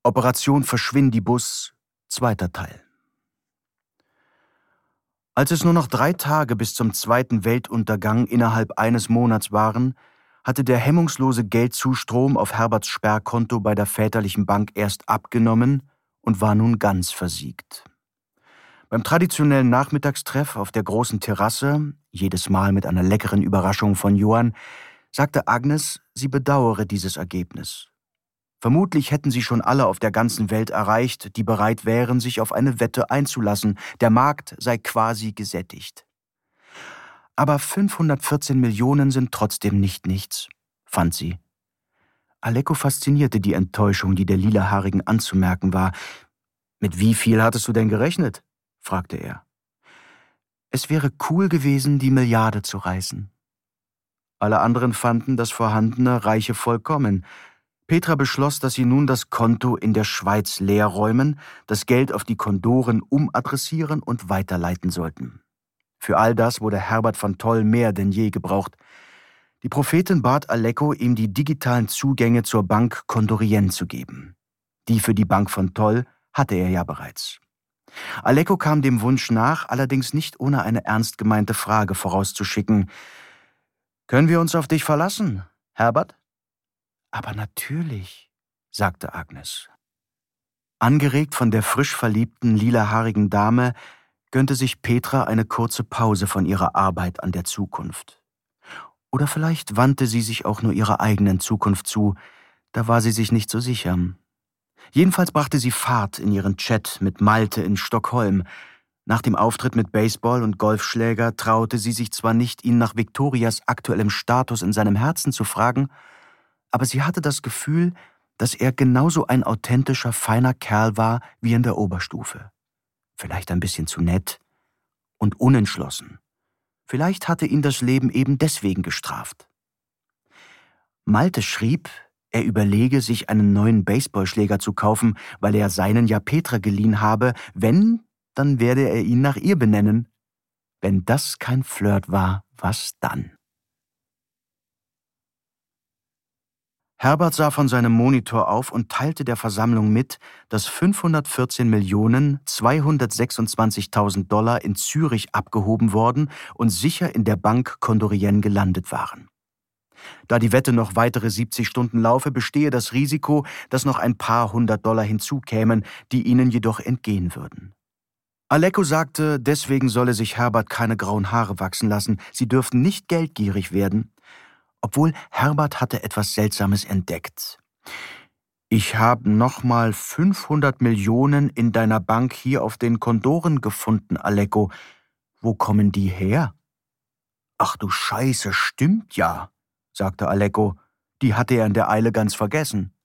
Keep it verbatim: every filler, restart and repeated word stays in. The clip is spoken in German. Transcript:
Operation Verschwindibus, zweiter Teil. Als es nur noch drei Tage bis zum zweiten Weltuntergang innerhalb eines Monats waren, hatte der hemmungslose Geldzustrom auf Herberts Sperrkonto bei der väterlichen Bank erst abgenommen und war nun ganz versiegt. Beim traditionellen Nachmittagstreff auf der großen Terrasse, jedes Mal mit einer leckeren Überraschung von Johann, sagte Agnes, sie bedauere dieses Ergebnis. Vermutlich hätten sie schon alle auf der ganzen Welt erreicht, die bereit wären, sich auf eine Wette einzulassen. Der Markt sei quasi gesättigt. Aber fünfhundertvierzehn Millionen sind trotzdem nicht nichts, fand sie. Aleko faszinierte die Enttäuschung, die der Lilahaarigen anzumerken war. »Mit wie viel hattest du denn gerechnet?« fragte er. »Es wäre cool gewesen, die Milliarde zu reißen.« Alle anderen fanden das Vorhandene reiche vollkommen. Petra beschloss, dass sie nun das Konto in der Schweiz leer räumen, das Geld auf die Kondoren umadressieren und weiterleiten sollten. Für all das wurde Herbert van Toll mehr denn je gebraucht. Die Prophetin bat Aleko, ihm die digitalen Zugänge zur Bank Condorien zu geben. Die für die Bank von Toll hatte er ja bereits. Aleko kam dem Wunsch nach, allerdings nicht ohne eine ernst gemeinte Frage vorauszuschicken. »Können wir uns auf dich verlassen, Herbert?« »Aber natürlich«, sagte Agnes. Angeregt von der frisch verliebten, lilahaarigen Dame gönnte sich Petra eine kurze Pause von ihrer Arbeit an der Zukunft. Oder vielleicht wandte sie sich auch nur ihrer eigenen Zukunft zu, da war sie sich nicht so sicher. Jedenfalls brachte sie Fahrt in ihren Chat mit Malte in Stockholm. Nach dem Auftritt mit Baseball und Golfschläger traute sie sich zwar nicht, ihn nach Viktorias aktuellem Status in seinem Herzen zu fragen, aber sie hatte das Gefühl, dass er genauso ein authentischer, feiner Kerl war wie in der Oberstufe. Vielleicht ein bisschen zu nett und unentschlossen. Vielleicht hatte ihn das Leben eben deswegen gestraft. Malte schrieb, er überlege, sich einen neuen Baseballschläger zu kaufen, weil er seinen ja Petra geliehen habe. Wenn, dann werde er ihn nach ihr benennen. Wenn das kein Flirt war, was dann? Herbert sah von seinem Monitor auf und teilte der Versammlung mit, dass fünfhundertvierzehn Millionen zweihundertsechsundzwanzigtausend Dollar in Zürich abgehoben worden und sicher in der Bank Condorien gelandet waren. Da die Wette noch weitere siebzig Stunden laufe, bestehe das Risiko, dass noch ein paar hundert Dollar hinzukämen, die ihnen jedoch entgehen würden. Aleko sagte, deswegen solle sich Herbert keine grauen Haare wachsen lassen, sie dürften nicht geldgierig werden. Obwohl Herbert hatte etwas Seltsames entdeckt. »Ich habe nochmal fünfhundert Millionen in deiner Bank hier auf den Kondoren gefunden, Aleko. Wo kommen die her?« »Ach du Scheiße, stimmt ja«, sagte Aleko. Die hatte er in der Eile ganz vergessen.